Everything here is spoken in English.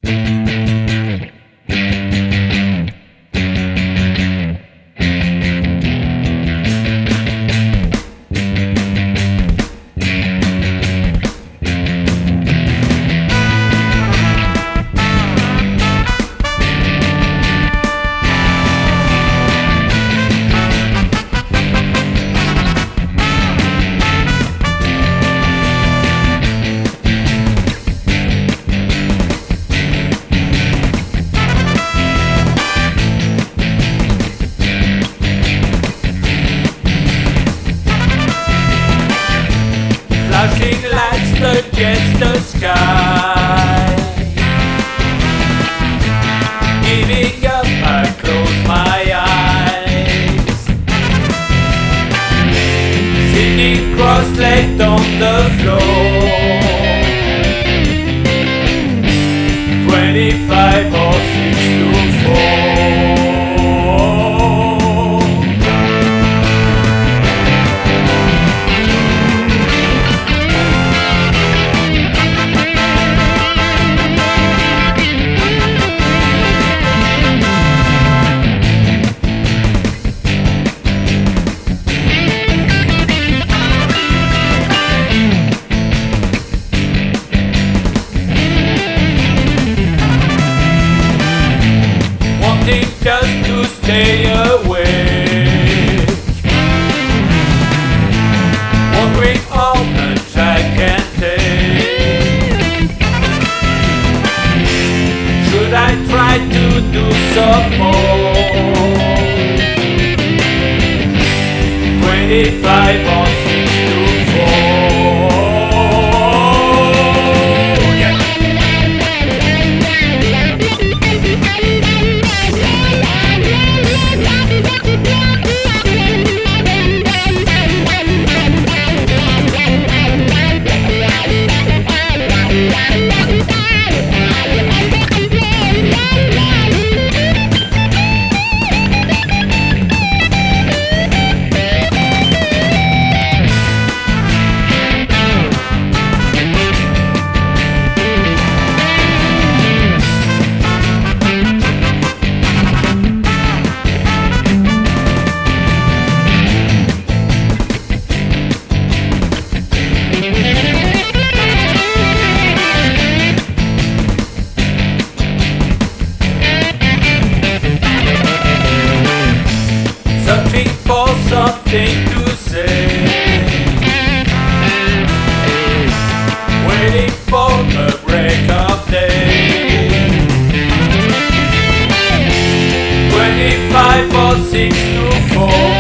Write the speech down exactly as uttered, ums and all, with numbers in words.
Flashing lights against the sky. Giving up, I close my eyes. Sitting cross-legged on the floor. Twenty-five or six to four. Just to stay awake, wondering all the I can take. Should I try to do some more? Twenty-five or six to four. Searching for something to say, waiting for the break of day. Twenty-five or six to four.